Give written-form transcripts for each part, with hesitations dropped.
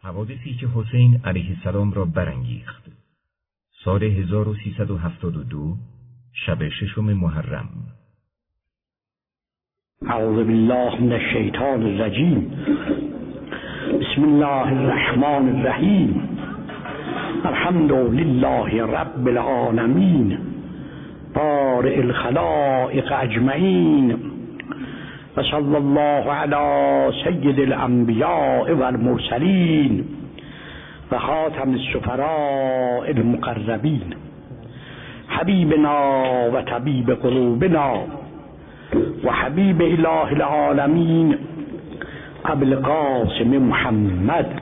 حوادثی که حسین علیه السلام را برانگیخت. سال 1372 شب 6 محرم. اعوذ بالله من الشیطان الرجیم. بسم الله الرحمن الرحیم. الحمد لله رب العالمین بارئ الخلائق اجمعین و صلی الله علی سید الانبیاء والمرسلین و خاتم السفراء المقربین حبیبنا و طبیب قلوبنا و حبیب اله العالمین ابو القاسم محمد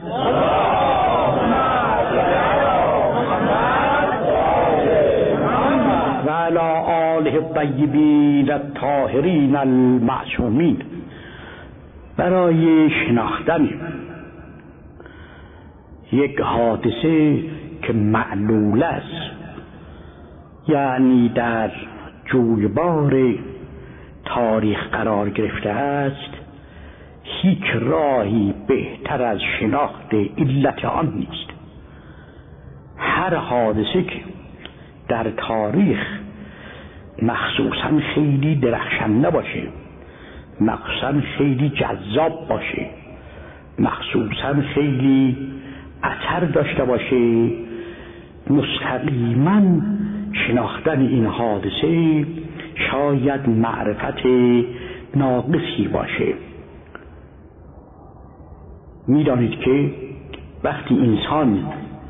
و علی آله الطیبین الطاهرین المعصومین. برای شناختن یک حادثه که معلول است، یعنی در جویبار تاریخ قرار گرفته است، هیچ راهی بهتر از شناخت علت آن نیست. هر حادثه که در تاریخ مخصوصاً خیلی درخشنده باشه، مخصوصاً خیلی جذاب باشه، مخصوصاً خیلی اثر داشته باشه، مستقیما شناختن این حادثه شاید معرفت ناقصی باشه. میدانید که وقتی انسان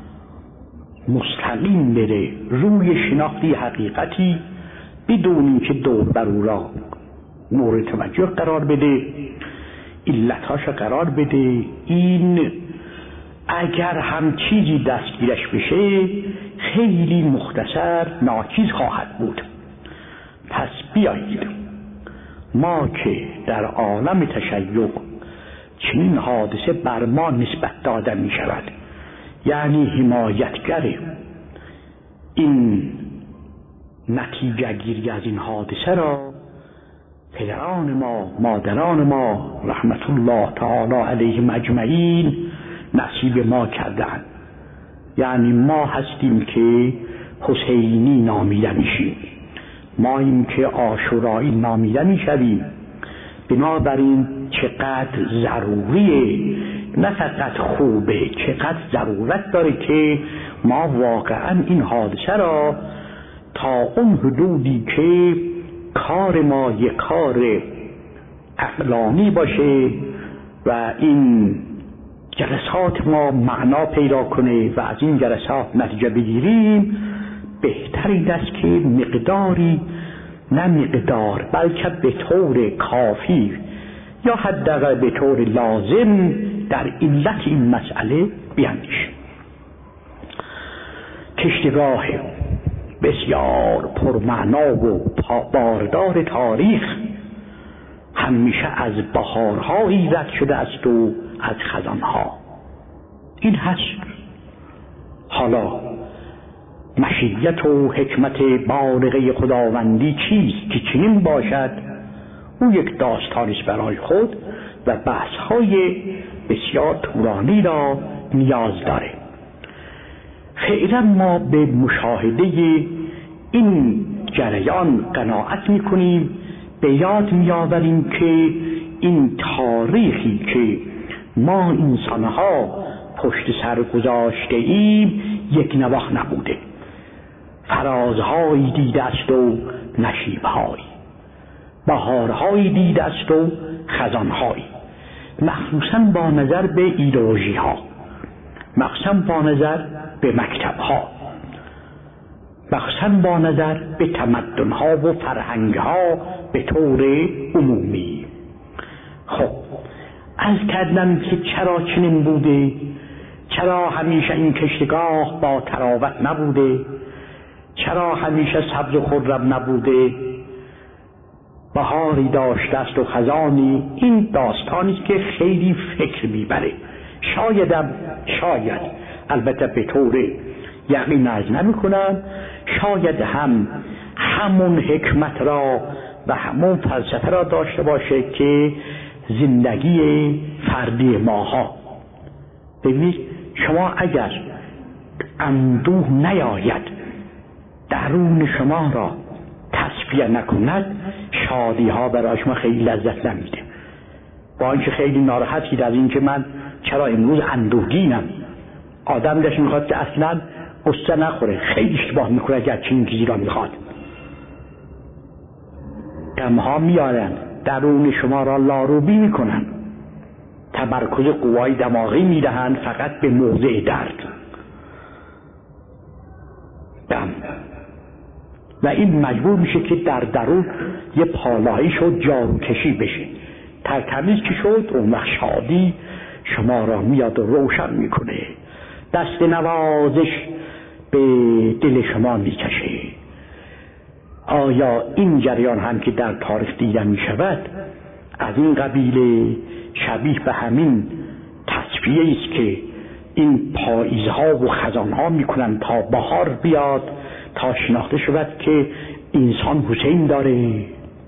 مستقیم بره روی شناختی حقیقتی بدون اینکه دور بر او را مورد توجه قرار بده، علتهاش قرار بده، این اگر هم چیزی دستگیرش بشه خیلی مختصر ناچیز خواهد بود. پس بیایید ما که در عالم تشیع چنین حادثه بر ما نسبت داده می شود، یعنی حمایتگر این نتیجه گیری از این حادثه را پدران ما، مادران ما رحمت الله تعالی علیهم اجمعین نصیب ما کردند. یعنی ما هستیم که حسینی نامیده میشیم، ماییم که عاشورایی نامیده میشویم. بنابراین چقدر ضروریه، نه فقط خوبه، چقدر ضرورت داره که ما واقعا این حادثه را تا اون حدودی که کار ما یک کار عقلانی باشه و این جلسات ما معنا پیدا کنه و از این جلسات نتیجه بگیریم، بهتر این است که مقداری، نه مقدار بلکه به طور کافی یا حداقل به طور لازم در علت این مسئله بیاندیشیم. کشتگاه بسیار پرمعنا و باردار تاریخ همیشه از بهارهایی رد شده است و از خزانها. این هست. حالا مشیت و حکمت بالغه خداوندی چیست که چنین باشد؟ او یک داستانیست برای خود و بحث‌های بسیار طولانی را نیاز داره. فعلا ما به مشاهده این جریان قناعت می‌کنیم، به یاد می‌آوریم که این تاریخی که ما انسان‌ها پشت سر گذاشته ایم یک نواخت نبوده. فرازهایی دیده است و نشیبهایی، بهارهایی دیده است و خزانهایی، مخصوصاً با نظر به ایدئولوژی ها، مخصوصاً با نظر به مکتب ها، مخصوصاً با نظر به تمدن ها و فرهنگ ها به طور عمومی. خب از کردن که چرا چنین بوده، چرا همیشه این کشتگاه با تراوت نبوده، چرا همیشه سبز و خرم نبوده، بهاری داشته است و خزانی. این داستانی است که خیلی فکر میبره. شاید البته به طور یقین عرض نمی‌کنم، شاید همون حکمت را و همون فلسفه را داشته باشه که زندگی فردی ماها ببینید شما اگر اندوه نیاید درون شما را تصفیه نکند، شادی ها برای شما خیلی لذت نمیده. با اینکه خیلی ناراحتید از اینکه من چرا امروز اندوهگینم، آدم داشت میخواد که اصلا قصه نخوره، خیلی اشتباه میکنه اگر چنین چیزی را میخواد. غمها میارن، درون شما را لاروبی میکنن، تمرکز قوای دماغی میدهند فقط به موضع درد. غم و این مجبور میشه که در درون یه پالایش و جاروکشی بشه. ترتمیز که شد اون وقت شادی شما را میاد و روشن میکنه، دست نوازش به دل شما میکشه. آیا این جریان هم که در تاریخ دیده میشود از این قبیل شبیه به همین تصفیه است که این پاییزها و خزانها میکنن تا بهار بیاد، تا شناخته شود که انسان حسین داره،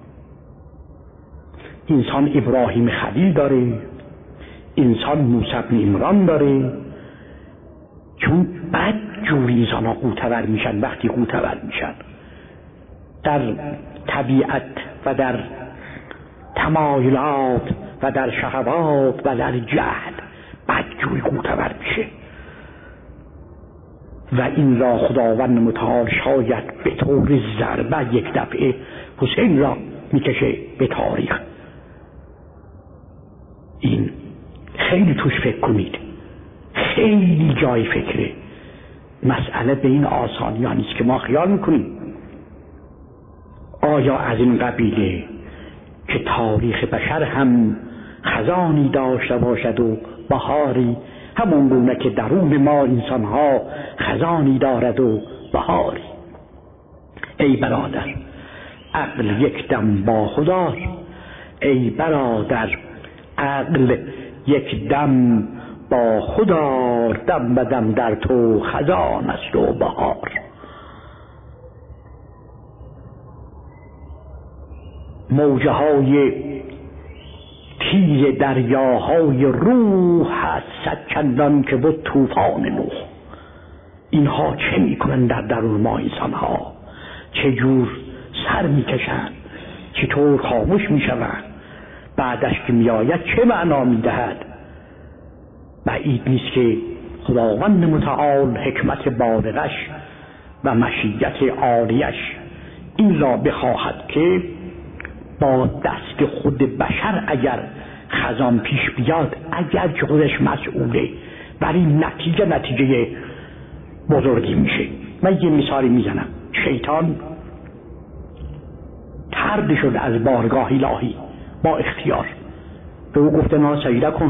انسان ابراهیم خلیل داره، انسان موسی بن عمران داره. چون بد جور انسان ها قوتور میشن وقتی قوتور میشن در طبیعت و در تمایلات و در شهوات و در جهل، بد جوری قوتور میشه و این را خداوند متعال شاید به طور ضربه یک دفعه حسین را میکشه به تاریخ. این خیلی توش فکر کنید، خیلی جای فکره. مسئله به این آسانی ها نیست که ما خیال میکنیم. آیا از این قبیله که تاریخ بشر هم خزانی داشته باشد و بهاری، همون گونه که درون ما انسان ها خزانی دارد و بهاری. ای برادر عقل یک دم با خدا، ای برادر عقل یک دم با خدا، دم به دم در تو خزان است و بهار. موجه های تیز دریاهای روح هست صد چندان که بود طوفان نوح. اینها چه میکنن در درون ما انسان ها؟ چه جور سر میکشن، چطور خاموش میشوند، بعدش که میآید چه معنا میدهد؟ بعید نیست که خداوند متعال حکمت بالغش و مشیت عالیش این را بخواهد که با دست خود بشر اگر خزان پیش بیاد، اگر که خودش مسئوله، ولی نتیجه بزرگی میشه. من یه مثالی میزنم. شیطان طرد شد از بارگاه الهی با اختیار، به او گفته نه سجده کن.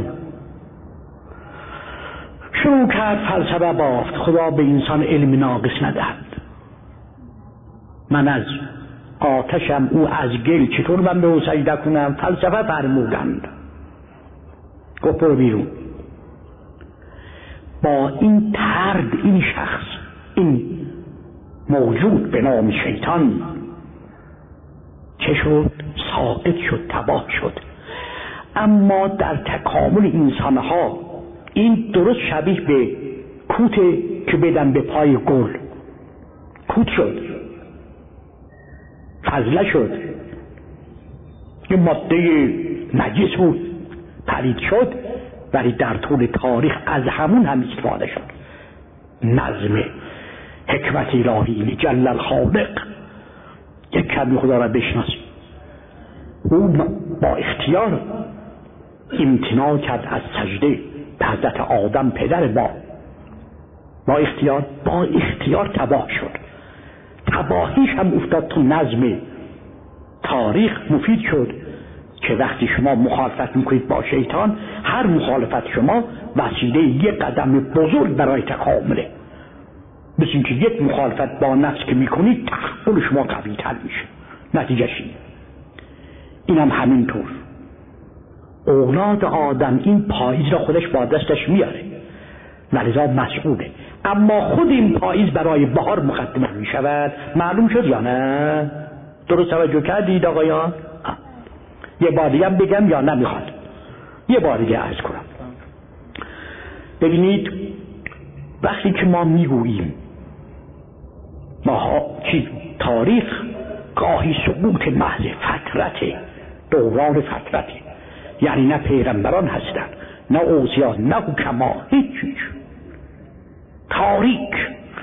شروع کرد فلسفه بافت. خدا به انسان علم ناقص ندهد. من از آتشم، او از گل، چطور من به او سجده کنم؟ فلسفه فرمودند. گفت برو بیرون. با این طرد این شخص، این موجود به نام شیطان چه شد؟ ساقط شد، تباه شد. اما در تکامل انسانها این درست شبیه به کوته که بدن به پای گل، کوت شد، فضله شد، یه ماده نجس بود، پلید شد، ولی در طول تاریخ از همون هم استفاده شد. نظم حکمت الهی جل الخالق. یک کمی خدا را بشناسید. او با اختیار امتناع کرد از سجده به حضرت آدم پدر ما. با اختیار تباه شد. تباهیش هم افتاد تو نظم تاریخ. مفید شد که وقتی شما مخالفت میکنید با شیطان، هر مخالفت شما وسیله یک قدم بزرگ برای تکامله. مثل اینکه یک مخالفت با نفس که میکنید، تحول شما قوی تر میشه. نتیجهش این هم همینطور. اولاد آدم این پاییز را خودش با دستش میاره، ولذا مسئوله. اما خود این پاییز برای بهار مقدمه میشود. معلوم شد یا نه؟ درست توجه کردید آقایان؟ یه بار دیگه بگم یا نمیخواد؟ یه بار دیگه عرض کنم. ببینید وقتی که ما میگوییم تاریخ گاهی سقوط محض فترت، دوران فترت، یعنی نه پیغمبران هستند، نه اوصیا، نه حکما، هیچ. تاریک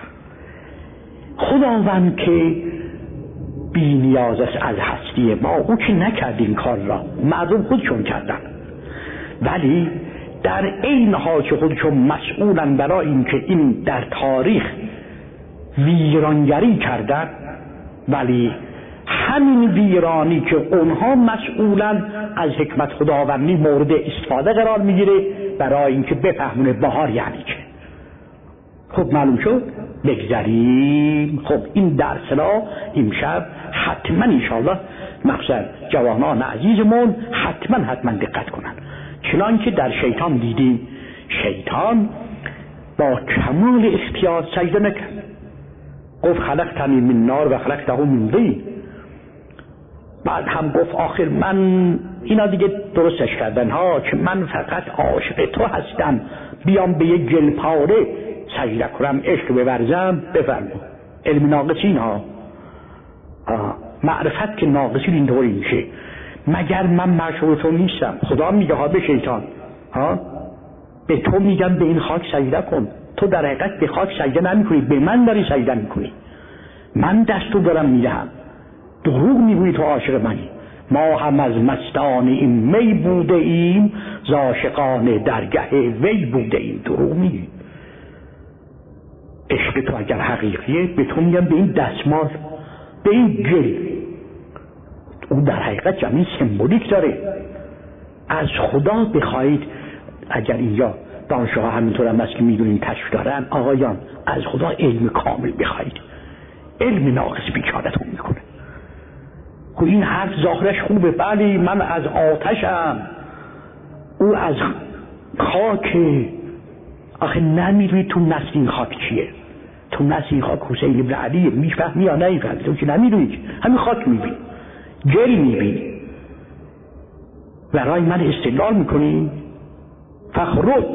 خداوند که بی نیاز است از هستی ما، او که نکرد این کار را، مردم خودشون کردن، ولی در این حال که خودشون مسئولن برای اینکه این در تاریخ ویرانگری کردن، ولی همین ویرانی که اونها مسئولن از حکمت خداوندی مورد استفاده قرار میگیره برای اینکه بفهمونه بهار یعنی چه. خب معلوم شد؟ بگذاریم. خب این درس را امشب حتما انشاءالله مخصوصا جوانان عزیزمون حتما دقت کنن، چنانکه در شیطان دیدیم شیطان با کمال اختیار سجده نکرد، گفت خلقتنی من نار و خلقته من طین. بعد هم گفت آخر من اینا دیگه درستش کردن ها که من فقط عاشق تو هستم، بیام به یک گلپاره سجده کنم عشق بورزم. بفرما علم ناقصین ها، معرفت که ناقصین اینطوری میشه. مگر من معشوق تو نیستم؟ خدا میگه ها به شیطان به تو میگم به این خاک سجده کن، تو در حقیقت به خاک سجده نمی کنی، به من داری سجده میکنی، من دستو دارم میدهم، دروغ میگویی تو عاشق منی. ما هم از مستان این می بوده ایم، ز عاشقان درگه وی بوده ایم. دروغ میگی. عشق تو اگر حقیقیه به تو میگم به این دستمال، به این گل، او در حقیقت جمعی سمبولیک داره. از خدا بخواهید، اگر اینجا دانشجوها همینطور هم است که میدونین تشریف دارن، آقایان از خدا علم کامل بخواهید، علم ناقص بیچارتون میکنه. خب این حرف ظاهرش خوبه، بله من از آتشم، او از خاک. آخه نمیدونی تو نسل این خاک چیه؟ تو نسل این خاک حسین ابن علیه، میفهمی یا نمیفهمی؟ تو که نمیدونی، همین خاک میبینی، گل میبینی، برای من استدلال میکنی. فخرج،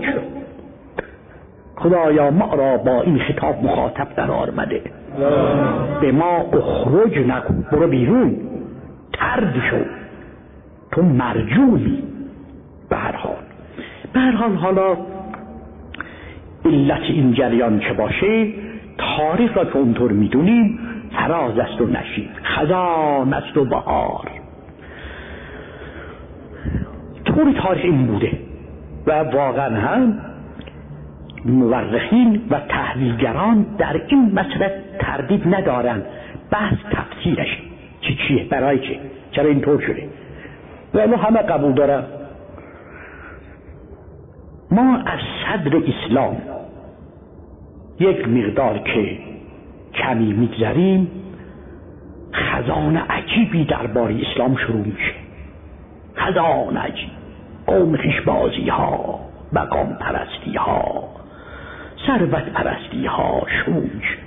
خدایا ما را با این خطاب مخاطب قرار بده، به ما اخرج نگو، برو بیرون، ترد شو، تو مرجوعی. به هر حال حالا علت این جریان چه باشه، تاریخ را که اونطور میدونیم فراز است و نشیب، خزان است و بهار. طور تاریخ این بوده و واقعا هم مورخین و تحلیلگران در این مسئله تردید ندارن. بحث تفسیرش چیه، برای چه، چرا اینطور شده، و ما همه قبول دارن. ما از صدر اسلام یک مقدار که کمی میگذریم، خزان عجیبی درباره اسلام شروع میشه. خزان عجیب، قوم خویشبازی ها، مقام پرستی ها، ثروت پرستی ها شروع میشه.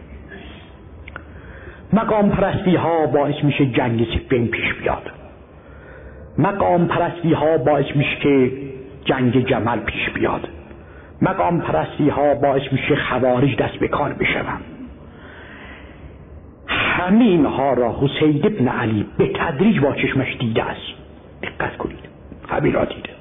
مقام پرستی ها باعث میشه جنگ صفین پیش بیاد، مقام پرستی ها باعث میشه که جنگ جمل پیش بیاد، مقام پرستی ها باعث میشه خوارج دست به کار بشون. همین ها را حسین ابن علی به تدریج با چشمش دیده است. دقت کنید، همین را دیده.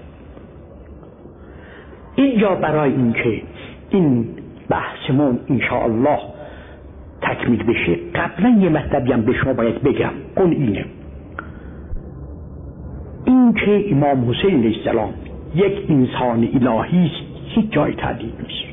اینجا برای اینکه این بحثمون انشاءالله تکمیل بشه، قبلا یه مطلبی هم به شما باید بگم. اون اینه، این که امام حسین علیه السلام یک انسان الهی است، هیچ جای تردید نیست.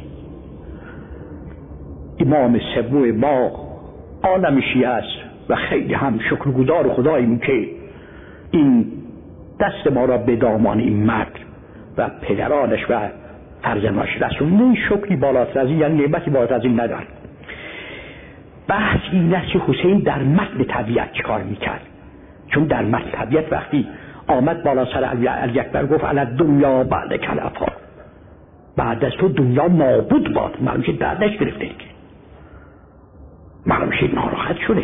امام سوم ما عالم شیعه است و خیلی هم شکرگزار خداییم که این دست ما را به دامان این مرد و پدرانش و فرزندانش رسونده. شکری بالاتر از این، یعنی نعمتی بالاتر از این ندارد. بحث این است که حسین در متن طبیعت چیکار میکرد، چون در متن طبیعت وقتی آمد بالا سر علی اکبر گفت علی دنیا بعد کلفا، بعد از تو دنیا نابود باد. معلوم شد دردش گرفته دیگه، معلوم شد ناراحت شده.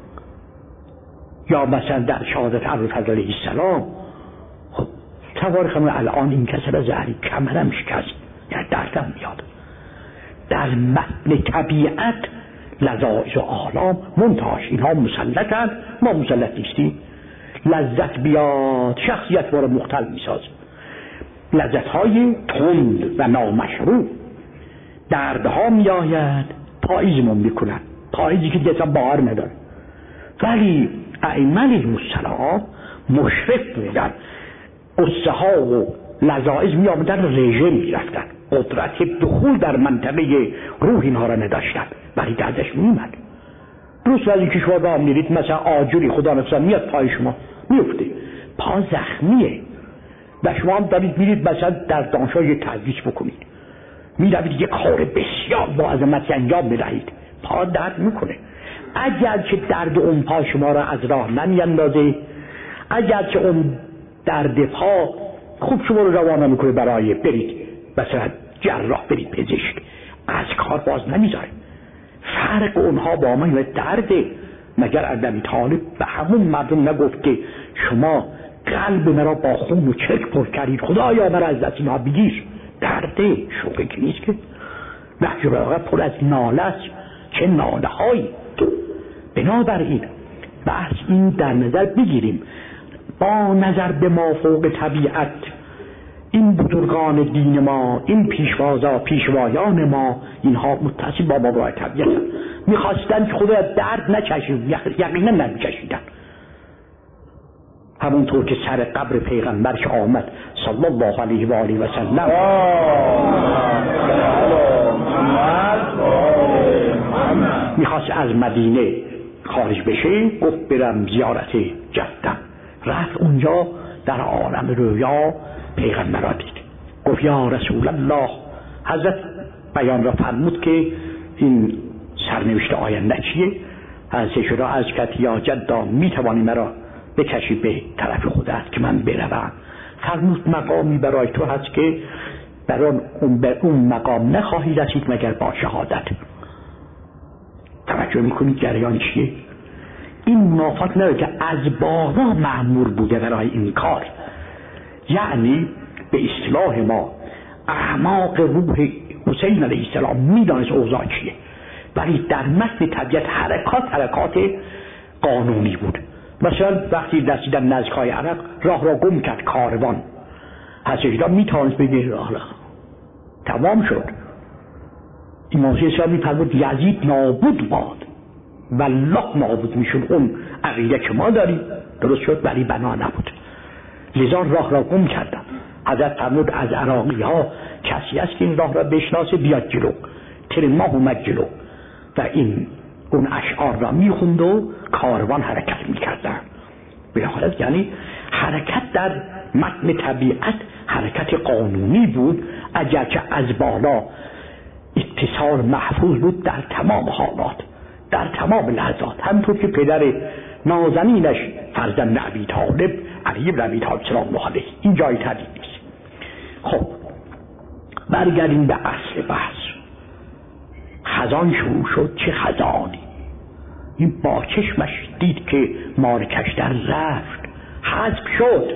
یا مثلا در شهادت ابوالفضل علیه السلام، خب توارخ الان این کسر از زهری کمرم شکست، یعنی دردم میاد. در متن طبیعت لذایذ و آلام منتهاش، اینها مسلطن، ما مسلط نیستیم. لذت بیاد شخصیت ما رو مختل میساز، لذت‌های تند و نامشروع. دردها میآید پاییزمون میکنن، پاییزی که دیگه بهار نداره. ولی ائمه علیهم السلام مشرف بودن، قصه ها و لذایذ می آمدن رژه می رفتن، قدرت دخول در منطقه روح اینها را نداشتن، ولی دردش می اومد. روز ولی که شما راه میرید مثلا آجوری خدا نفسان میاد پای شما میفته، پا زخمیه و شما هم دارید میرید مثلا در دانشگاه یه تدریس بکنید، میروید یه کار بسیار با عظمت انجام بدهید، پا درد میکنه. اگر که درد اون پا شما را از راه نمیاندازه، اگر که اون درد پا خوب شما رو روانه میکنه برای برید مثلا جراح، برید پزشک، از کار باز نمیذاره. فرق اونها با ما اینه درده. مگر ابی طالب به همون مردم نگفت که شما قلب مرا با خون و چرک پر کردید، خدایا مرا از دست اینها بگیر؟ درده، شوقی که نیست که. نهج البلاغه پر از ناله است، چه ناله هایی. بنابراین بحث این در نظر بگیریم، با نظر به مافوق طبیعت این بزرگان دین ما، این پیشوایان ما، اینها متصل با مافوق طبیعت میخواستن که خدا درد نچشید، یقینا نمیچشیدن. همونطور که سر قبر پیغمبر که آمد صلی الله علیه و آله و سلم میخواست از مدینه خارج بشه، گفت برم زیارت جدم. رفت اونجا در عالم رویا پیغمبر را دید، گفت یا رسول الله. حضرت بیان را فرمود که این سرنوشت آینده چیه. حضرت شده از کت یا جدا میتوانی مرا بکشی به طرف خودت که من بروم؟ فرمود مقامی برای تو هست که به اون مقام نخواهی رسید مگر با شهادت. توجه میکنید جریان چیه؟ این منافات نداره که از بالا مأمور بوده برای این کار، یعنی به اصطلاح ما اعماق روح حسین علیه السلام میدانست اوضاع چیه، ولی در متن طبیعت حرکات قانونی بود. مثلا وقتی رسیدن نزدیکای عرق راه را گم کرد کاروان، حضرت میتوانست بگه راه تمام شد. امام حسین میفرمود یزید نابود باد والله نابود میشد. اون عقیده که ما داریم درست شد ولی بنا نبود، لذا راه را گم کردن. حضرت فرمود از عراقی ها کسی است که این راه را بشناسه بیاد جلو. ترماه اومد جلو و اون اشعار را میخوند و کاروان حرکت میکردن. به حالت یعنی حرکت در متن طبیعت حرکت قانونی بود، اگر که از بالا اتصال محفوظ بود در تمام حالات، در تمام لحظات. همطور که پدر نازنینش فرزند ابی طالب علی بن ابی طالب سلام الله علیه، این جای تردید نیست. خب برگردیم به اصل بحث. خزان شروع شد، چه خزانی. این با چشمش دید که مالکش در رفت، حذف شد.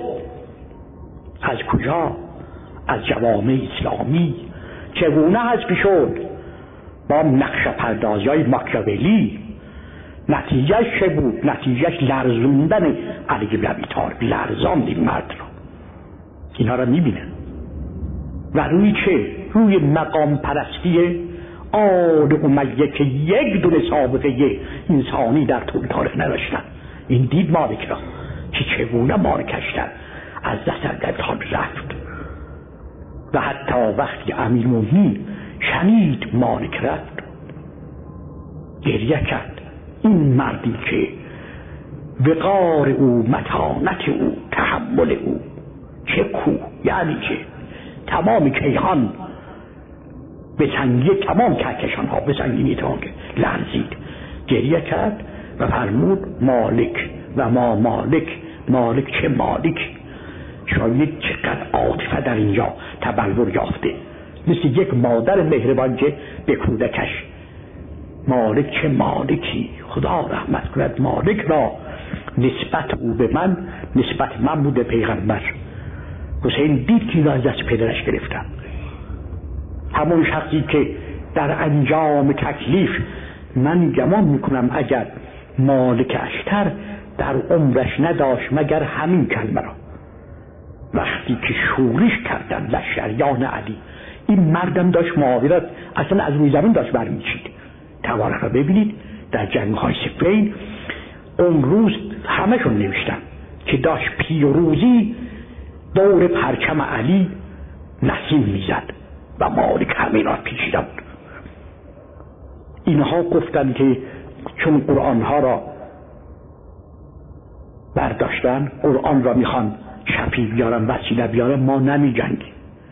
از کجا؟ از جوامع اسلامی. چگونه حذف شد؟ با نقش پردازی های ماکیاولی. نتیجهش چه بود؟ نتیجهش لرزوندن علی بن ابی طالب، لرزاند این مرد رو. اینا رو میبینن و روی چه؟ روی مقام پرستی آل امیه که یک دونه سابقه انسانی در طول تاریخ نداشتن. این دید مالک را که چگونه مالکش در از دست رفت. و حتی وقتی امیرالمومنین شنید مالک رفت گریه کرد. این مردی که وقار او، متانت او، تحمل او، چه کوه، یعنی که تمام کیهان به سنگی تمام کهکشان ها به سنگینی تمام لرزید، گریه کرد و فرمود مالک و ما مالک. مالک چه مالک؟ شاید چقدر عاطفه در اینجا تبلور یافته، مثل یک مادر مهربان که به کودکش. مالک چه مالکی، خدا رحمت کند مالک را. نسبت او به من نسبت من بوده پیغمبر. حسین دید که از دست پدرش گرفتم. همون شخصی که در انجام تکلیف من گمان میکنم اگر مالک اشتر در عمرش نداشت مگر همین کلمه را، وقتی که شورش کردن لشکریان علی، این مردم داشت معاویه اصلا از روی زمین داشت برمیچید. تواریخ را ببینید در جنگ‌های صفین اون روز همشون نوشتن که داشت پیروزی دور پرچم علی نسیم میزد و مالک همه را پیچیده بود. اینها گفتن که چون قرآنها را برداشتن، قرآن را میخوان شفیع بیارن، وسیله بیارن، ما نمی جنگیم.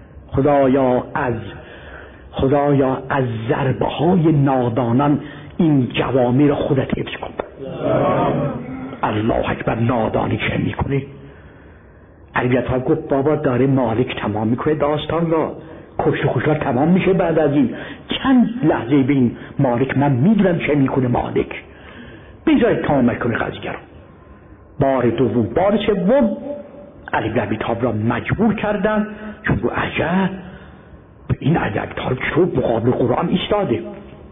خدایا از ضربه های نادانان این جوامع را خودت حفظ کن. الله اکبر. نادانی چه میکنه؟ علی طالب گفت بابا داره مالک تمام میکنه داستان را، کشت و خوشار تمام میشه بعد از این چند لحظه به این مالک من میدونم چه میکنه مالک، بذارید تمام کنه قضیه رو. بار دوم بار سوم علی بن ابی طالب را مجبور کردن، چون رو عجب این علی طالب چطور مقابل قرآن ایستاده،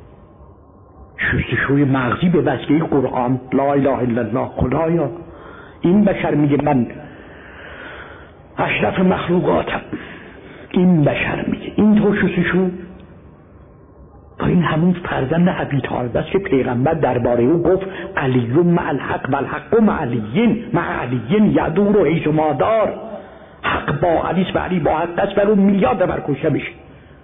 شستشوی مغزی به وسیله قرآن، لا اله الا الله. خدایا این بشر میگه من اشرف مخلوقاتم، این بشر میگه این تو شستشو، و این همون فرزند ابی طالب است که پیغمبر درباره او گفت علی مع الحق و الحق مع علی، مع علی یدور حیث ما دار. حق با علی و علی با حق است و اون میلیارد نفر کشته میشه.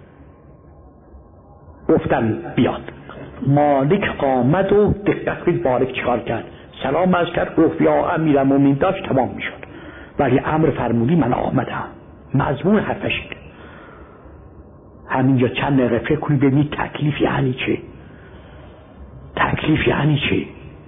گفتن بیاد. مالک آمد و دقت کنید مالک چیکار کرد؟ سلام عرض کرد، گفت یا امیرالمومنین، داشت تمام میشد، ولی امر فرمودی من آمدم. مضمون حرفش همینجا چند دقیقه فکر کنید ببینید تکلیف یعنی چه، تکلیف یعنی چه.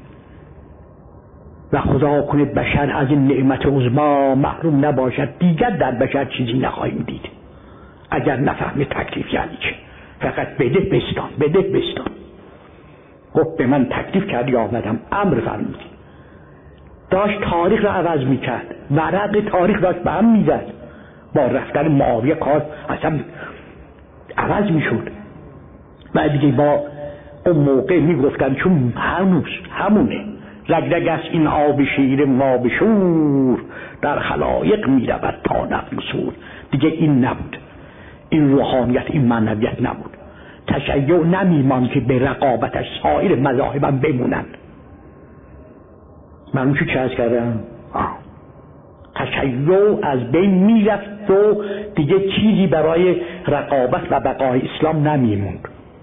و خدا کنه بشر از این نعمت عظما محروم نباشد، دیگر در بشر چیزی نخواهیم دید اگر نفهمه تکلیف یعنی چه. فقط بده بستان، بده بستان. گفت به من تکلیف کردی آمدم، امر فرمودی. داشت تاریخ را عوض میکرد، ورق تاریخ داشت به هم میزد، با رفتن معاویه کار اصلا عوض میشد. و دیگه با اون موقع میگفتن چون هنوز همونه رگ است این آب شیر ما بشور، در خلایق میرود تا نفسور. دیگه این نبود، این روحانیت، این معنویت نبود. تشیع نمیمان که به رقابتش سایر مذاهبم بمونن. من چه عرض کردم؟ تشیع از بین میرفت و دیگه چیزی برای رقابت و بقای اسلام نمیموند.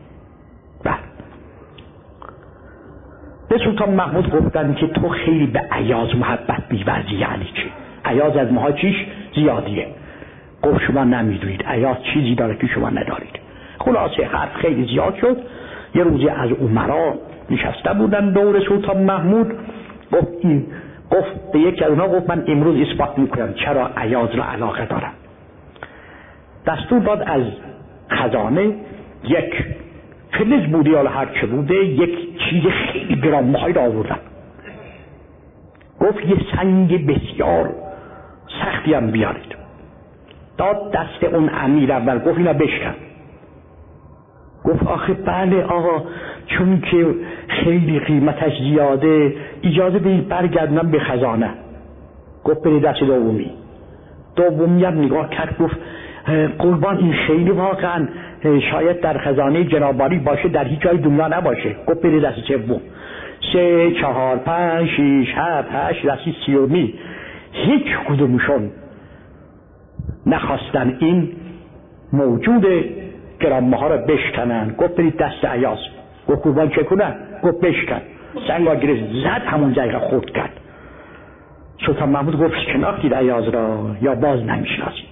به سلطان محمود گفتن که تو خیلی به ایاز محبت می‌ورزی. یعنی چه؟ ایاز از ماها چیش زیادیه. گفت شما نمیدونید ایاز چیزی داره که شما ندارید. خلاصه حرف خیلی زیاد شد. یه روزی از امرا نشسته بودن دور سلطان محمود، گفت به یکی از اونها گفت من امروز اثبات میکنم چرا ایاز را علاقه دارم. دستور داد از خزانه یک فلز بوده یا هر چه بوده یک چیز خیلی گرانبهایی را آوردن. گفت یه سنگ بسیار سختی هم بیارید. داد دست اون امیر اول، گفت اینا بشکن. گفت آخه بله آقا، چون که خیلی قیمتش زیاده اجازه بدید برگردم به خزانه. گفت بری دست دومی هم نگاه کرد، گفت قربان این خیلی واقعا شاید در خزانه جنابالی باشه، در هیچ جای دنیا نباشه. گفت بری دست سوم. 3 4 5 6 7 8 دست سیومی هیچ کدومشون نخواستن این موجود گرانبها ها را بشکنن. گفت برید دست ایاز. گفت قربان چه کنن؟ گفت بشکن. سنگ ها گرفت زد، همون جایی خورد کرد. سلطان محمود گفت شناختید ایاز را یا باز نمیشناسید؟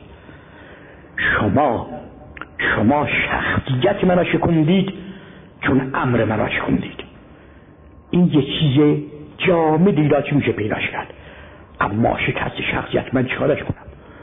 شما شخصیت من را شکندید چون امر من را شکندید. این یه چیز جامدی را چی میشه پیداش کرد، اما شکست شخصیت من چیکارش کنم؟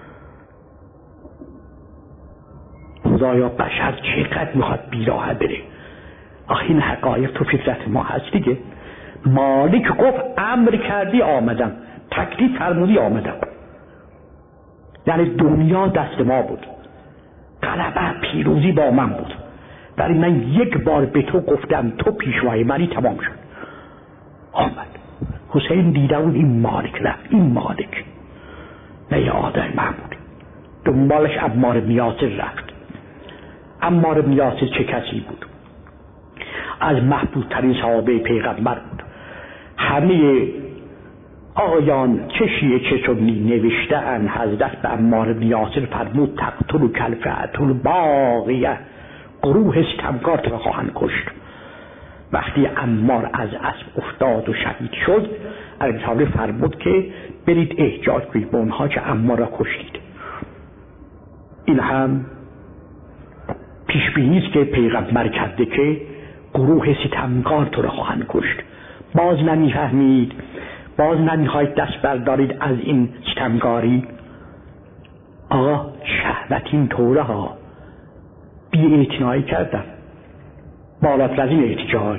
خدایا بشر چقدر میخواد بیراه بره. آخه این حقایق تو فطرت ما هست دیگه. مالک گفت امر کردی آمدم، تکلیف فرمودی آمدم. یعنی دنیا دست ما بود، غلبه پیروزی با من بود، ولی من یک بار به تو گفتم تو پیشوای منی، تمام شد. آمد حسین دیده بود این مالک رفت، این مالک نه یه آدم محمود، دنبالش عمار بن یاسر رفت. عمار بن یاسر چه کسی بود؟ از محبوبترین صحابه پیغمبر بود. همه آقایان چه شیعه چه سنی نوشته ان حضرت به عمار بن یاسر فرمود تقتل کلفعت الباغیه، گروه ستمکار تو خواهند کشت. وقتی عمار از اسب افتاد و شهید شد، علیه فرمود که برید احجاج کنید به اونها که عمار را کشتید. این هم پیش بینی است که پیغمبر کرده که گروه ستمکار تو را خواهند کشت. باز نمیفهمید، باز نمیخواید دست بردارید از این ستمکاری. آقا شهوت این طوره ها، بی اعتنایی کردن، بالاتر از این احتجاج.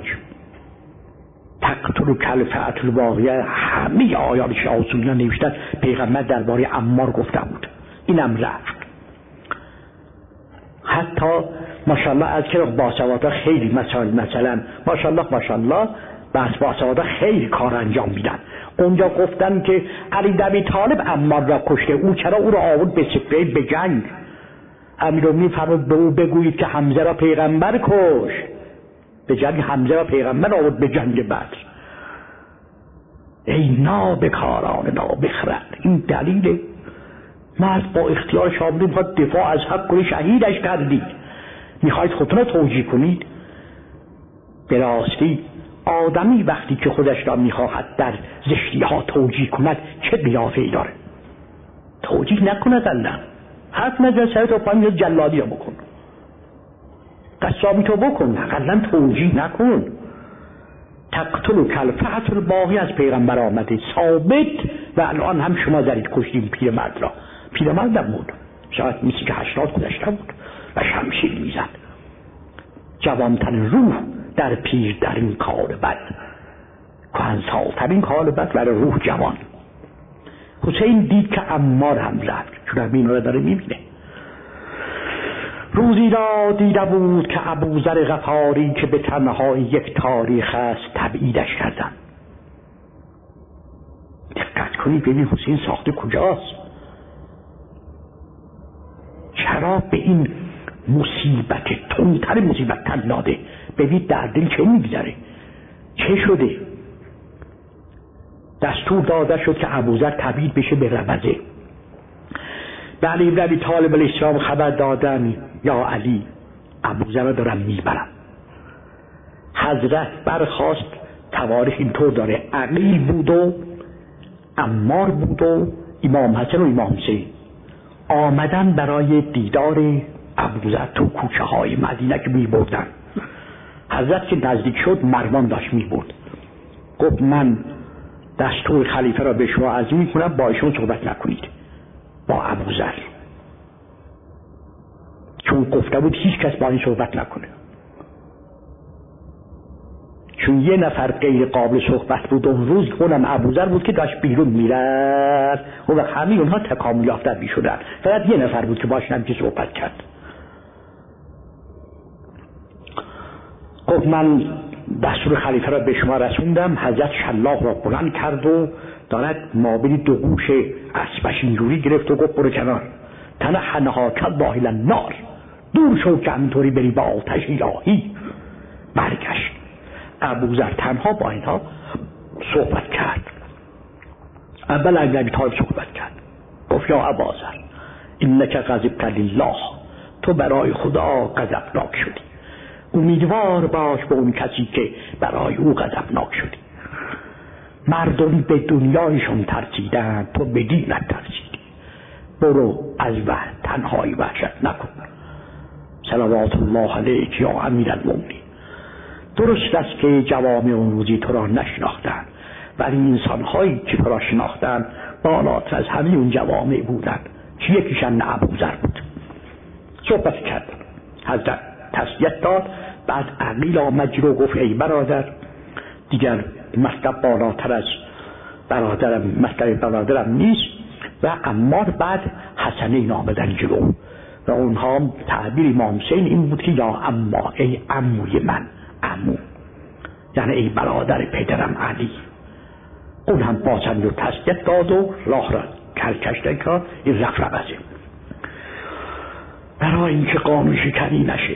تقتل کلفعت الباغیه، همه آیات شاوسونیان نوشتن پیغمبر درباره عمار گفته بود. اینم رفت. حتی ماشاءالله از که باسوادها خیلی مثلا ماشاءالله بس باسوادها خیلی کار انجام میدن. اونجا گفتن که علی بن ابی طالب عمار را کشته، او چرا او را آورد به صفین به جنگ؟ امیرالمومنین فرمود به او بگویید که حمزه را پیغمبر کش، به جنگ حمزه را پیغمبر آورد به جنگ بدر. ای نابکاران نابخرد، این دلیل مرد با اختیار شاملی میخواد دفاع از حق کنی، شهیدش کردید، میخواید خودتون رو توجیه کنید؟ به راستی آدمی وقتی که خودش را میخواهد در زشتی ها توجیه کند چه قیافه‌ای داره؟ توجیه نکند الله، حرف نزن سرت و پایین جلادی رو بکن، قصابی تو بکن، اقلا توجیه نکن. تقتل کلفعت الباغی از پیغمبر آمده ثابت و الان هم شما زدید کشتیم پیرمرد را. پیرمردم بود، شاید میسی که 80 گذشته بود و شمشیر میزد. جوانترین روح در پیر در این کار بد، کهنسال‌ترین کار بد برای روح جوان. حسین دید که عمار هم رفت، چون همین رو داره میبینه. روزی را دیده بود که ابوذر غفاری که به تنهای یک تاریخ است تبعیدش کردن. دقت کنید ببین حسین ساخته کجاست، چرا به این مصیبت تندتر مصیبت تن داده؟ ببین در دل چه میگذره، چه شده؟ دستور داده شد که ابوذر تبعید بشه به ربضه. به علی بن ابی طالب علیه السلام خبر دادن یا علی ابوذر را دارم میبرم. حضرت برخاست، تواریخ اینطور داره عقیل بود و عمار بود و امام حسن و امام حسین آمدن برای دیدار ابوذر تو کوچه های مدینه که میبردن. حضرت که نزدیک شد مروان داشت میبرد، گفت من دستور خلیفه را به شما عرض میکنم با ایشون صحبت نکنید، با ابوذر، چون گفته بود هیچ کس با این صحبت نکنه، چون یه نفر غیر قابل صحبت بود اون روز، اونم ابوذر بود که داشت بیرون میرفت و همه اونها تکامل یافته میشدن، فقط یه نفر بود که باش نمیشه صحبت کرد. گفت من دستور خلیفه را به شما رسوندم. حضرت شلاق را بلند کرد و دارد مابین دو گوش اسبش اینجوری گرفت و گفت برو کنار، تنحنها کالله النار، دور شو که همینطوری بری با آتش الهی. برگشت. ابوذر تنها با اینها صحبت کرد. اول علی بن ابی طالب صحبت کرد، گفت یا ابوذر انک غضبت لله، تو برای خدا غضبناک شدی، امیدوار باش به اون کسی که برای او غضبناک شدی. مردم به دنیایشون ترسیدن، تو به دینت ترسیدی، برو از تنهایی وحشت نکن. صلوات الله علیک یا امیرالمومنین. درست است که جوامع اون روزی تو را نشناختن، ولی انسان‌هایی که تو را شناختن بالاتر از همه اون جوامع بودن که یکیشان ابوذر بود. صحبت کرد، حضرت تسلیت داد. بعد عقیل آمد جلو گفت ای برادر، دیگر مطلب بالاتر از مطلب برادرم نیست. و عمار بعد حسنین آمدن جلو، و اونها تعبیر امام حسین این بود که یا اما، ای عموی من، عمو یعنی ای برادر پدرم علی. اون هم بازم رو تسلیت داد و راه را کرکشته که این رفربزه برای اینکه قانون شکنی نشه.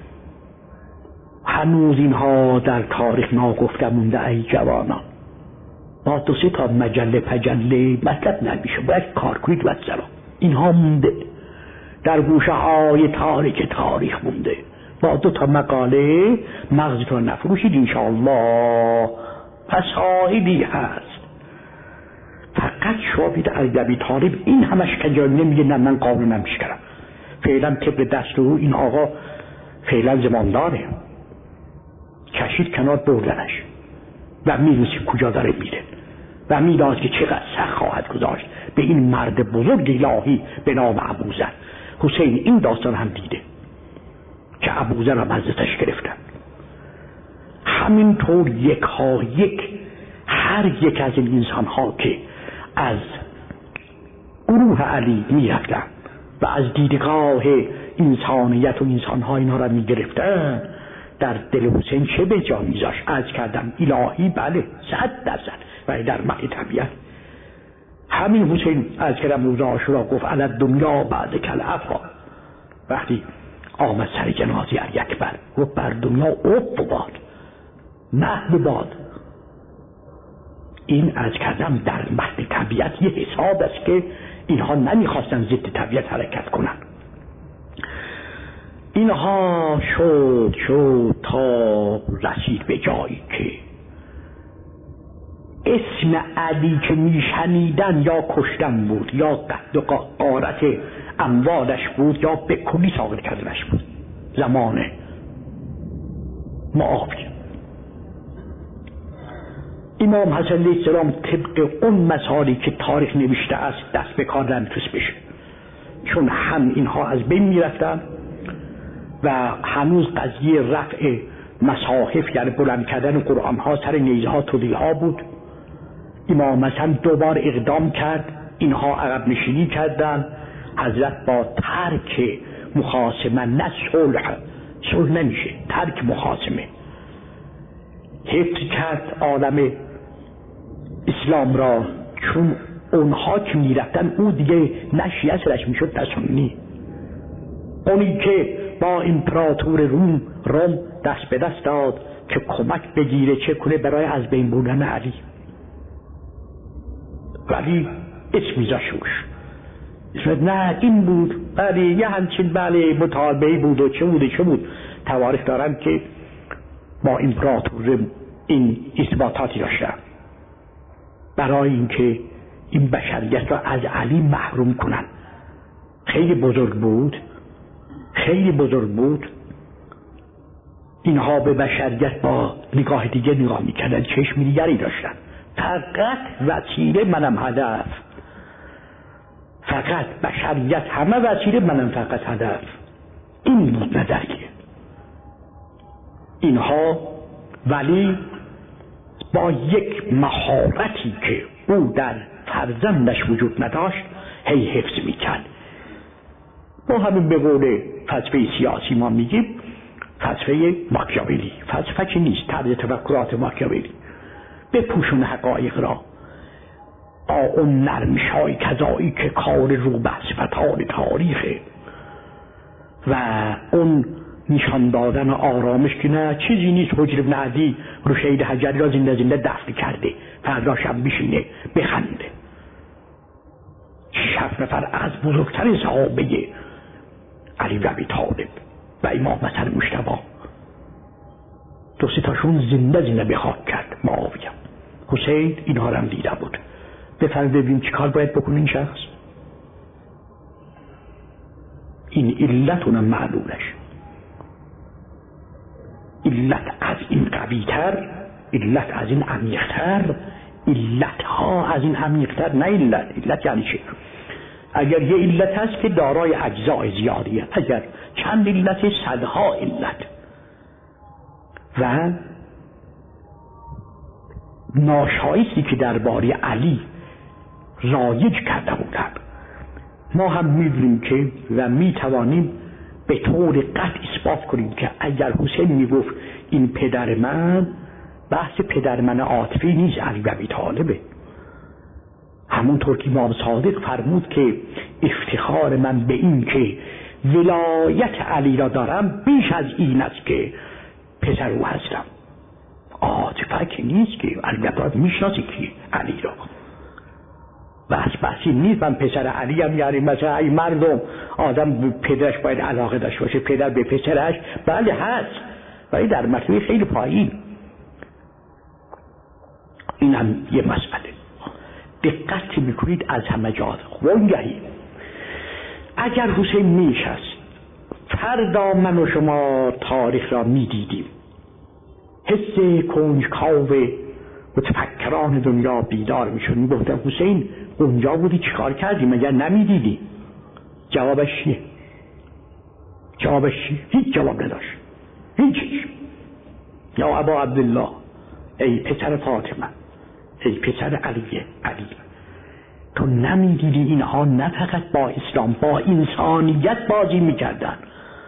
هنوز اینها در تاریخ ناگفته مونده ای جوانان. با 2-3 تا مجله پجله مطلب نمیشه، باید کار کنید و سلام. اینها مونده در گوشه های تاریخ مونده. با 2 تا مقاله مغزتون نفروشید انشاءالله. فسائلی هست. فقط شابید علی ابی طالب این همش کجایی نمیگه نه من قانونم میشکرم. فعلا طبق دستور این آقا فعلا زمانداره، کشید کنار بردنش و میدونست کجا داره میره و میدانست که چقدر سخت خواهد گذاشت به این مرد بزرگ الهی به نام ابوذر. حسین این داستان هم دیده که ابوذر را مزدش گرفتن. همینطور یک هر یک از این انسان ها که از گروه علی میرفتن و از دیدگاه انسانیت و انسان ها اینا را میگرفتن، در دل حسین چه به جا میذاشت؟ عرض کردم الهی بله 100%، ولی در معنی طبیعت. همین حسین عرض کردم روز عاشورا گفت علی الدنیا بعد کالعفا. وقتی آمد سر جنازه علی اکبر گفت بر دنیا اب باد، محو باد. این عرض کردم در متن طبیعت یه حساب است که اینها نمیخواستن ضد طبیعت حرکت کنن. اینها شد تا رسید به جایی که اسم علی که میشنیدن یا کشتن بود یا قتل و غارت اموالش بود یا به کلی ساقط کردنش بود. زمان معاویه امام حسن علیه السلام طبق اون مسائلی که تاریخ نوشته است دست به کار نمیتونست بشه، چون هم اینها از بین میرفتن و هنوز قضیه رفع مصاحف یعنی بلند کردن قرآن ها سر نیزه ها طویل ها بود. امام حسن 2 بار اقدام کرد، اینها عقب نشینی کردن. حضرت با ترک مخاصمه نه صلح نمیشه، ترک مخاصمه حفظ کرد عالم اسلام را، چون اونها که میرفتن او دیگه نه شیعه سرش میشد نه سنی. اونی که با امپراتور روم دست به دست داد که کمک بگیره چه کنه برای از بین بردن علی، ولی اسم میذاشوش اسم نه این بود بله یه همچین بله مطالبه بود و چه بود. تواریخ دارم که با امپراتور این اثباتاتی داشتن برای اینکه این بشریت را از علی محروم کنن. خیلی بزرگ بود. اینها به بشریت با نگاه دیگه نگاه میکردن، چشم دیگری داشتن. فقط وسیله منم هدف، فقط بشریت همه وسیله منم فقط هدف. این بود نظریه اینها. ولی با یک مهارتی که او در فرزندش وجود نداشت هی حفظ میکرد. ما همین به قول فلسفه سیاسی ما میگیم فلسفه ماکیاولی. فلسفه چی نیست، طرز تفکرات ماکیاولی. بپوشون حقایق را با اون نرمشای کذایی که کار رو به صفتان تاریخه و اون نشان دادن آرامش که نه چیزی نیست. حجر بن عدی رو شهید حجری را زنده دفن کرده، فردا شب بشینه بخنده. 7 نفر از بزرگترین صحابه علی و ابی طالب و امام حسن مجتبی 2-3 تاشون زنده به خاک کرد. معاویه حسین اینها را هم دیده بود. بفرمایید ببینیم چی کار باید بکنه این شخص. این علت اونم معلولش، علت از این قوی‌تر، علت از این عمیق‌تر، علت‌ها از این عمیق‌تر. نه علت یعنی چه؟ اگر یه علت هست که دارای اجزای زیادیه، اگر چند علت 100ها علت. و ناشایستی که درباره علی رایج کرده بودن، ما هم می‌دونیم که و می‌توانیم به طور قطع اثبات کنیم که اگر حسین میگفت این پدر من، بحث پدر من عاطفی نیست، علی بن ابی طالبه. همونطور که امام صادق فرمود که افتخار من به این که ولایت علی را دارم بیش از این است که پسر او هستم. عاطفه که نیست که علی بن ابی طالب میشناسی که علی را، بحثی نیست من پسر علی هم، یعنی مثلا این مردم آدم پدرش باید علاقه داشته باشه، پدر به پسرش بله هست، ولی در مرتبه خیلی پایین. این هم یه مسئله دقت میکنید از همه جا. وانگهی اگر حسین میشست فردا من و شما تاریخ را میدیدیم، حس کنجکاو متفکران دنیا بیدار میشد، میگفتن حسین اونجا بودی چیکار کردی، مگر نمیدیدی؟ جوابش چیه؟ هیچ جواب نداشت، هیچ. یا ابا عبدالله، ای پسر فاطمه، ای پسر علی، تو نمیدیدی اینها نه فقط با اسلام، با انسانیت بازی میکردن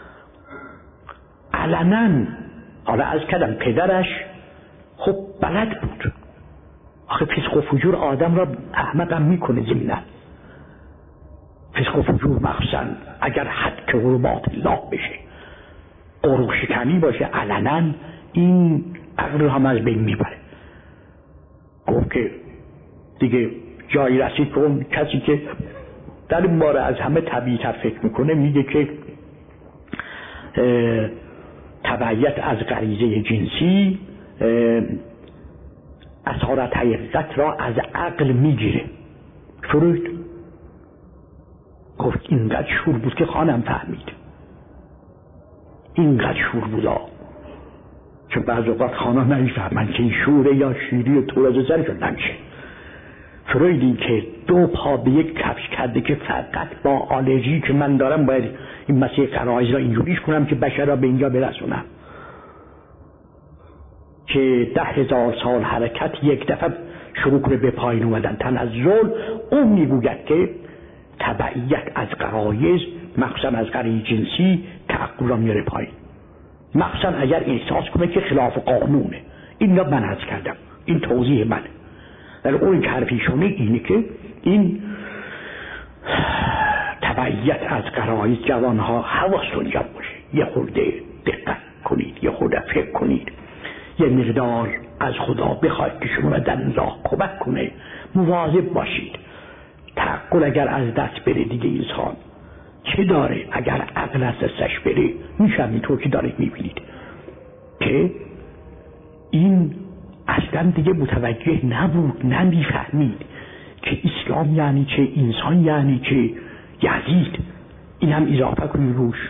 علنا. حالا از کردم پدرش خب بلد بود، آخه فسق و فجور آدم را احمق هم میکنه ضمناً. فسق و فجور مخصوصا اگر حد که حرمات الله بشه، عروق شکنی باشه علنا، این عقل هم از بین میبره. گفت که دیگه جایی رسید که اون کسی که در این باره از همه طبیعی‌تر فکر میکنه میگه که تبعیت از غریزه جنسی اسارت حقیقت را از عقل میگیره. فروید گفت اینقدر شور بود که خانم فهمید، اینقدر شور بودا، چون بعض اوقات خانا نمیفهمن که این شوره یا شیری و طور از سرشون نمیشه. فرویدی که دو پا به یک کفش کرده که فقط با آلرژی که من دارم باید این مسیح غرایز را اینجوریش کنم که بشر را به اینجا برسونم، که 10,000 سال حرکت یک دفعه شروع کنه به پایین اومدن تنزل. اون میگوید که تبعیت از غرایز مخصوصا از غریزه جنسی تعقل را میاره پایین، مخصوصا اگر احساس کنه که خلاف قانونه. این را من عرض کردم، این توضیح منه. در اون که حرفیشونه اینه که این تبعیت از غرایز جوانها حواستون جمع باشه، یه خورده دقت کنید، یه خورده فکر کنید، یه مقدار از خدا بخواید که شما در راه کمک کنه، مواظب باشید. تعقل اگر از دست بره دیگه انسان چه داره؟ اگر عقل از دستش بره میشه همینطور که دارید میبینید که این اصلا دیگه متوجه نبود، نمیفهمید که اسلام یعنی چه، انسان یعنی چه، یزید. این هم اضافه کنید روش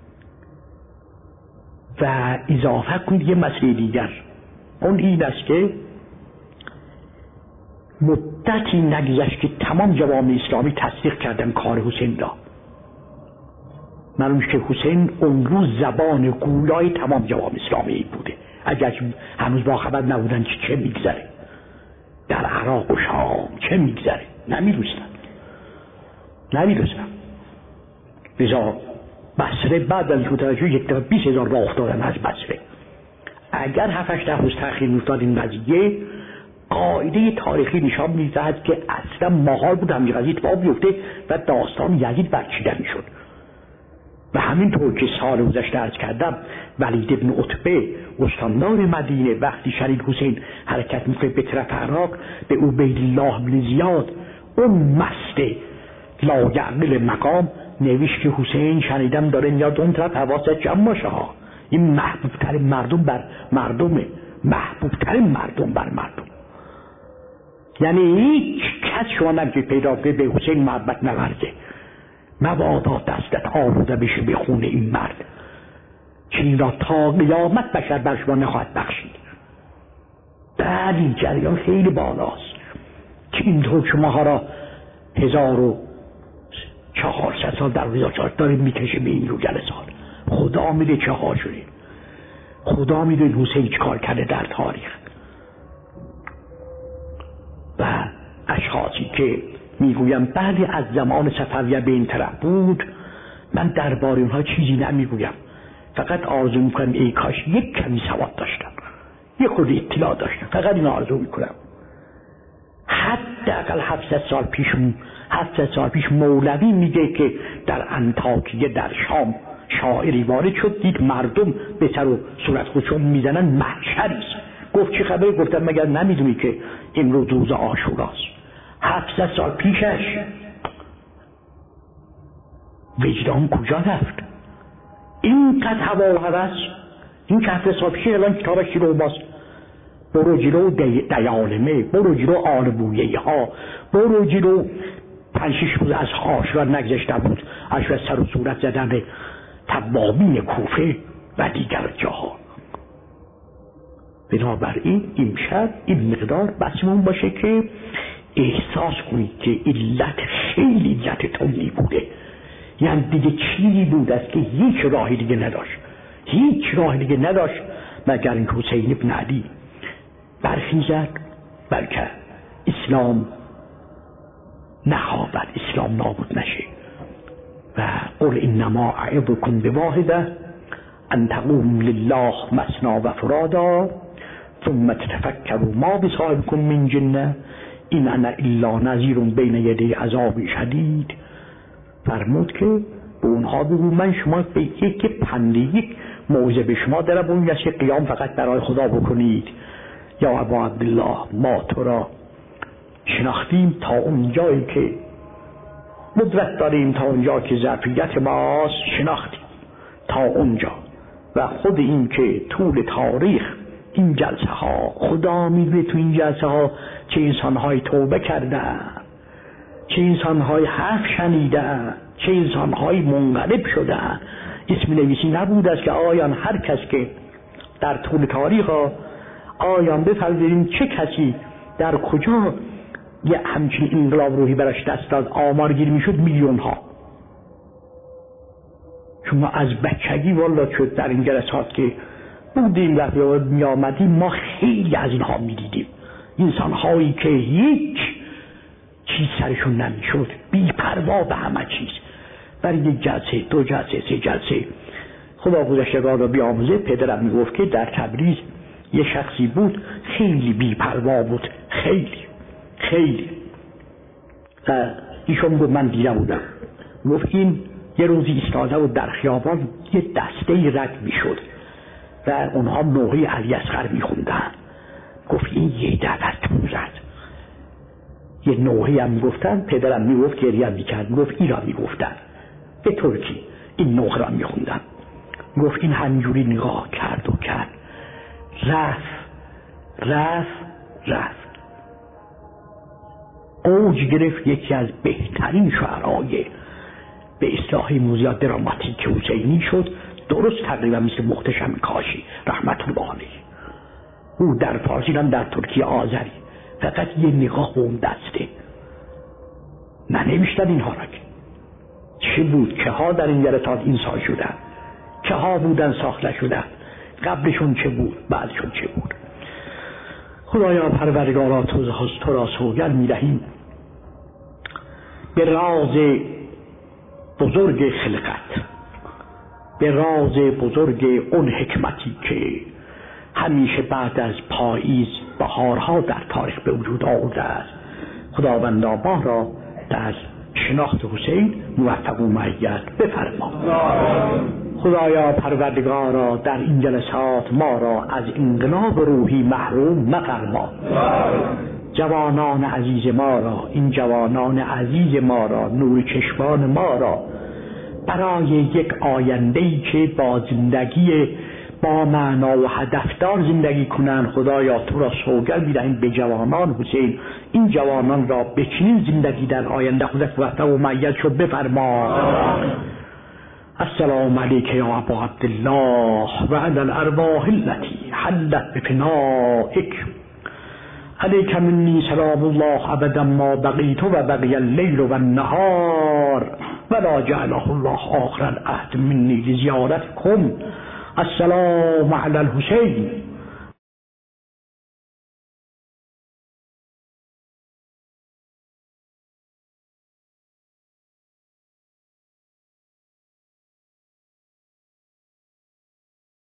و اضافه کنید یه مسئله دیگر، اون این است که مدتی نگذشت که تمام جوامع اسلامی تصدیق کردن کار حسین را. معلومه که حسین اون روز زبان گویای تمام جوامع اسلامی بوده، اگر هنوز با خبر نبودن چه میگذره در عراق و شام، چه میگذره نمیدونستن. لذا بصره بعد از توجه یک دفعه 20,000 راه افتادن از بصره. اگر 7-8 روز تأخیر می‌افتاد این قضیه، قاعده تاریخی نشان می‌دهد که اصلا محال بود همین قضیه اتفاق بیفته و داستان یزید برچیده می‌شد. و همینطور که سال گذشته عرض کردم، ولید بن عتبه استاندار مدینه وقتی شنید حسین حرکت می‌کنه به طرف عراق، به عبیدالله بن زیاد اون مست لایعقل مقام نوشت که حسین شنیدم داره میاد اون طرف، حواست جمع باشه ها، این محبوب‌ترین مردم بر مردمه، محبوب‌ترین مردم بر مردم. یعنی هیچ کس شما نمیشه پیدا کنه به حسین محبت نورزه. مبادا دستت آلوده بشه به خون این مرد که این را تا قیامت بشر بر شما نخواهد بخشید. بعد این جریان خیلی بالاست که اینطور شماها را 1400 سال در 1400 داریم میکشه به این رو جلسات. خدا میده چه ها شده، خدا میده حسین چه کار کرده در تاریخ. و اشخاصی که میگویم بله از زمان صفویه به این طرف بود، من درباره اونها چیزی نمیگویم، فقط آرزو میکنم ای کاش یک کمی سواد داشتم، یک خود اطلاع داشتم، فقط این آرزو میکنم. حداقل 700 سال پیش مولوی میگه که در انطاکیه در شام شاعری وارد شد، دید مردم به سر و صورت خودشون میزنن، محشریست. گفت چه خبره؟ گفتم مگر نمیدونی که امروز روز عاشوراست؟ 700 سال پیشش وجدان کجا رفت؟ اینقدر هوا و هوس. این که 700 سال پیش الان کتابش رو باز، برو جلو دیالمه، برو جلو آلبویه ها، برو جلو 5-6 روز از عاشورا نگذشته بود، از سر و صورت زدن به توابین کوفه و دیگر جاها. بنابراین امشب این مقدار بسمون باشه که احساس کنید که علت خیلی علت تندی بوده، یعنی دیگه چیزی بود است که هیچ راهی دیگه نداشت مگر این حسین ابن علی برخیزد بلکه اسلام نخوابد، اسلام نابود نشه. و قل انما اعظکم بواحده ان تقوموا لله مثنی و فرادا ثم تتفکروا ما بصاحبکم من جنه این انا الا نذیر بین یدی عذاب شدید. فرمود که به اونها بگو من شما به یک پنده، یک موعظه به شما دارم، اون یه قیام فقط برای خدا بکنید. یا ابا عبدالله ما تو را شناختیم تا اون جایی که قدرت داریم، تا اونجا که ظرفیت ماست شناختیم تا اونجا، و خود این که طول تاریخ این جلسه ها خدا میدونه تو این جلسه ها چه انسانهای توبه کردن، چه انسانهای حرف شنیدن، چه انسانهای منقلب شدن. اسم نویسی نبود است که آیان هر کس که در طول تاریخ آیان بفرماییم چه کسی در کجا یه همچین انقلاب روحی براش دست داد، آمارگیری میشد میلیون ها. شما از بچگی والا شد در این جلسات که بودیم وقتی می آمدیم ما خیلی از اینها میدیدیم، انسان هایی که هیچ چیز سرشون نمیشد، بی پروا به همه چیز. برای یک جلسه، 2 جلسه، 3 جلسه خدا گذشتگان را بیاموزه. پدرم میگفت که در تبریز یه شخصی بود خیلی بی پروا بود، خیلی و ایشون گفت من دیده بودم، گفت این یه روزی ایستاده و در خیابان یه دسته رد میشد و اونها نوحه علی اصغر میخوندن. گفت این یه دفتون زد، یه نوحه هم میگفتن. پدرم میگفت گریه هم میکرد، گفت این را میگفتن به ترکی، این نوحه را میخوندن. گفت این همینجوری نگاه کرد و کرد، رفت اوج گرفت. یکی از بهترین شعرهای به اصطلاح موزیات دراماتیک حسینی شد، درست تقریبا مثل محتشم کاشی رحمت الله علیه. او در فارسی هم در ترکی آذری، فقط یه نگاه به اون دسته ننوشتن اینها را که چه بود، که ها در این جلسات انسان شدن، که ها بودن ساخته شدن، قبلشون چه بود، بعدشون چه بود. خدایا پروردگارا تو را سوگند می‌دهیم به راز بزرگ خلقت، به راز بزرگ اون حکمتی که همیشه بعد از پاییز بهارها در تاریخ به وجود آورده است. خداوندا ما را در شناخت حسین موفق و مؤید بفرما. خدایا پروردگارا در این جلسات ما را از انقلاب روحی محروم مفرما. جوانان عزیز ما را، این جوانان عزیز ما را، نور چشمان ما را برای یک آینده‌ای که با زندگی با معنا و هدفدار زندگی کنند، خدایا تو را سوگند می‌دهیم به جوانان حسین، این جوانان را به چنین زندگی در آینده خودت موفق و مؤید شو بفرما. السلام علیک یا ابا عبدالله و علی الارواح التي حلت بفنائک. علیک منی سلام الله ابدا ما بقیت و بقی اللیل و النهار ولا جعله الله آخر العهد منی لزیارتکم. السلام علی الحسین.